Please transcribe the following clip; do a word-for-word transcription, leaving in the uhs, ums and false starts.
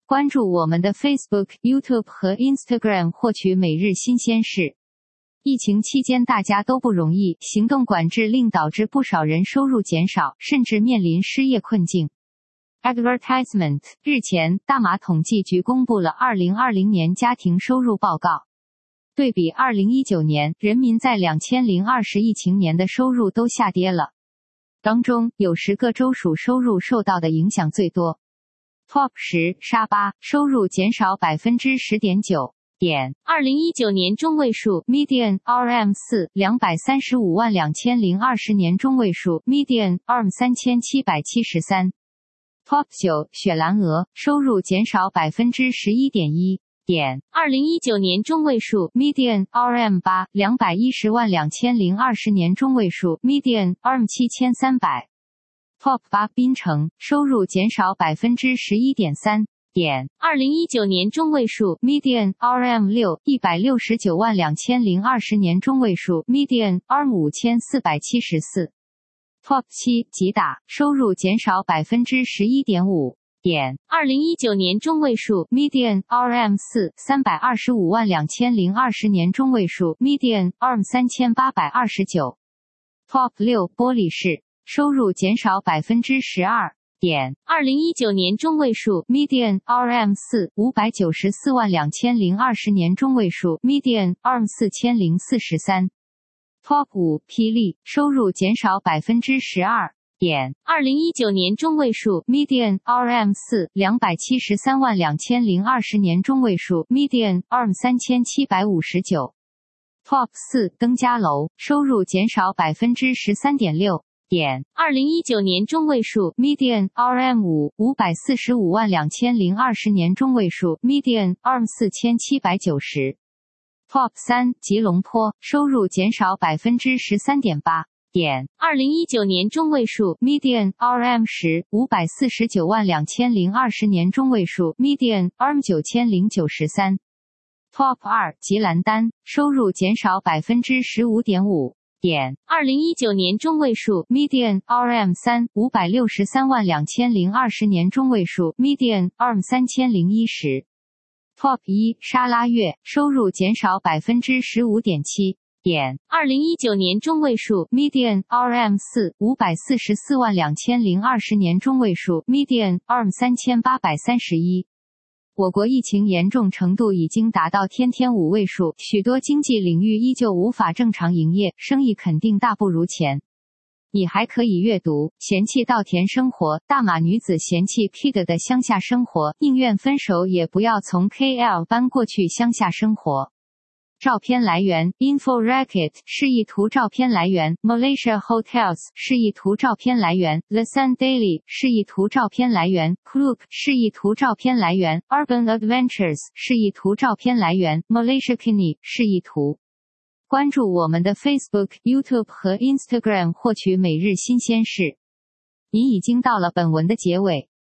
关注我们的 Facebook、YouTube 和 Instagram 获取每日新鲜事。疫情期间大家都不容易，行动管制令导致不少人收入减少，甚至面临失业困境。Advertisement 日前，大马统计局公布了二零二零年家庭收入报告。对比二零一九年，人民在两千零二十疫情年的收入都下跌了。当中有十个州属收入受到的影响最多。Top 十，沙巴收入减少百分之十点九。点，二零一九年中位数 median R M 四两百三十五万两千零二十年中位数 median R M 三千七百七十三。Top 九，雪兰莪收入减少百分之十一点一。点，二零一九年中位数 median R M 八两百一十万两千零二十年中位数 median R M 七千三百。Top 八，槟城收入减少百分之十一点三。点，二零一九年中位数 median R M 六一百六十九万两千零二十年中位数 median R M 五千四百七十四。Top 七，吉打收入减少百分之十一点五。点，二零一九年中位数 median R M 四三百二十五万两千零二十年中位数 median R M 三千八百二十九。Top 六，玻璃市收入减少百分之十二。点，二零一九年中位数 median R M 四五百九十四万两千零二十年中位数 median R M 四千零四十三。Top 五，霹雳收入减少百分之十二。点，二零一九年中位数 median R M 四两百七十三万两千零二十年中位数 median R M 三千七百五十九。Top 四，登嘉楼收入减少百分之十三点六。点，二零一九年中位数 median R M 五五百四十五万两千零二十年中位数 median R M 四千七百九十。Top 三，吉隆坡收入减少百分之十三点八。点，二零一九年中位数 median R M 十五百四十九万两千零二十年中位数 median R M 九千零九十三。Top 二，吉兰丹收入减少百分之十五点五。点，二零一九年中位数 median R M 三五百六十三万两千零二十年中位数 median R M 三千零一十。Top 一，沙拉越收入减少百分之十五点七。点，二零一九年中位数 median R M 四五百四十四万两千零二十年中位数 median R M 三千八百三十一。我国疫情严重程度已经达到天天五位数，许多经济领域依旧无法正常营业，生意肯定大不如前。你还可以阅读嫌弃稻田生活，大马女子嫌弃 Kid 的乡下生活，宁愿分手也不要从 K L 搬过去乡下生活。照片来源 InfoRacket 示意图照片来源 Malaysia Hotels 示意图照片来源 The Sun Daily 示意图照片来源 Klook 示意图照片来源 Urban Adventures 示意图照片来源 Malaysia Kini 示意图。关注我们的 Facebook、YouTube 和 Instagram 获取每日新鲜事。您已经到了本文的结尾。